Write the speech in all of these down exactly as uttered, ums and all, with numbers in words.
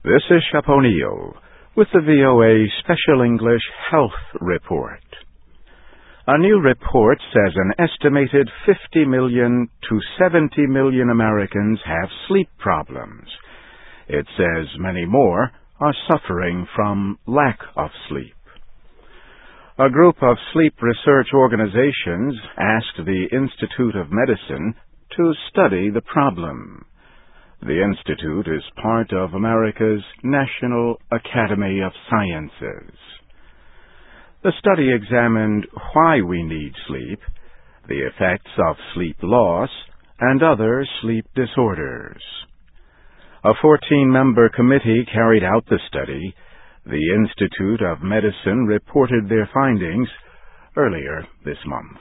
This is Shep O'Neill with the V O A Special English Health Report. A new report says an estimated fifty million to seventy million Americans have sleep problems. It says many more are suffering from lack of sleep. A group of sleep research organizations asked the Institute of Medicine to study the problem. The Institute is part of America's National Academy of Sciences. The study examined why we need sleep, the effects of sleep loss, and other sleep disorders. A fourteen-member committee carried out the study. The Institute of Medicine reported their findings earlier this month.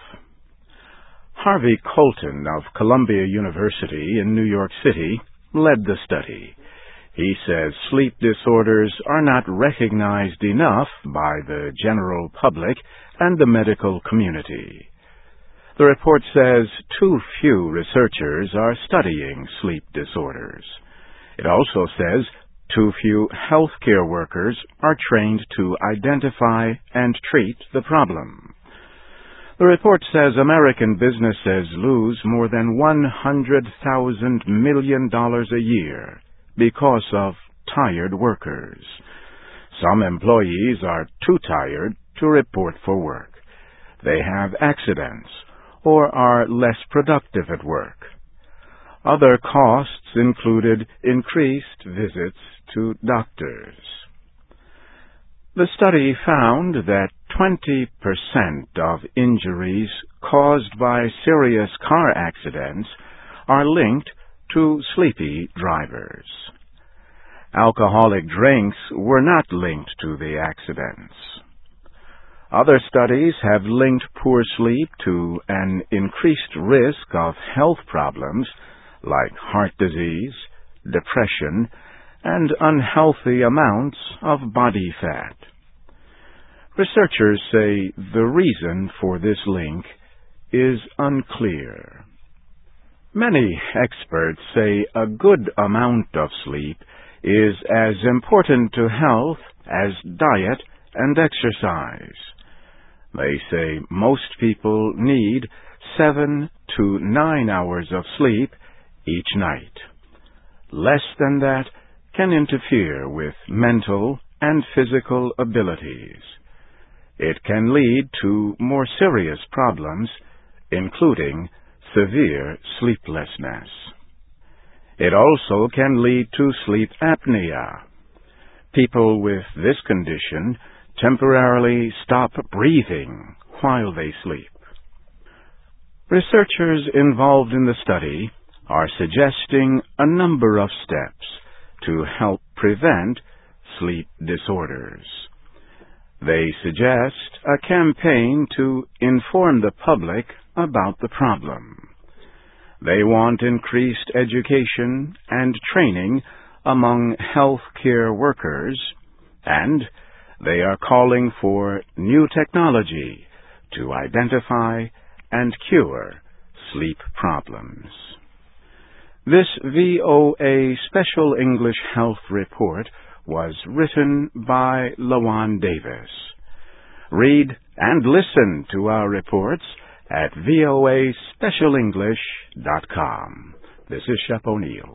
Harvey Colton of Columbia University in New York City led the study. He says sleep disorders are not recognized enough by the general public and the medical community. The report says too few researchers are studying sleep disorders. It also says too few healthcare workers are trained to identify and treat the problem. The report says American businesses lose more than one hundred thousand million dollars a year because of tired workers. Some employees are too tired to report for work. They have accidents or are less productive at work. Other costs included increased visits to doctors. The study found that twenty percent of injuries caused by serious car accidents are linked to sleepy drivers. Alcoholic drinks were not linked to the accidents. Other studies have linked poor sleep to an increased risk of health problems like heart disease, depression, and unhealthy amounts of body fat. Researchers say the reason for this link is unclear. Many experts say a good amount of sleep is as important to health as diet and exercise. They say most people need seven to nine hours of sleep each night. Less than that can interfere with mental and physical abilities. It can lead to more serious problems, including severe sleeplessness. It also can lead to sleep apnea. People with this condition temporarily stop breathing while they sleep. Researchers involved in the study are suggesting a number of steps to help prevent sleep disorders. They suggest a campaign to inform the public about the problem. They want increased education and training among healthcare workers, and they are calling for new technology to identify and cure sleep problems. This V O A Special English Health Report was written by Lawan Davis. Read and listen to our reports at V O A special english dot com. This is Shep O'Neill.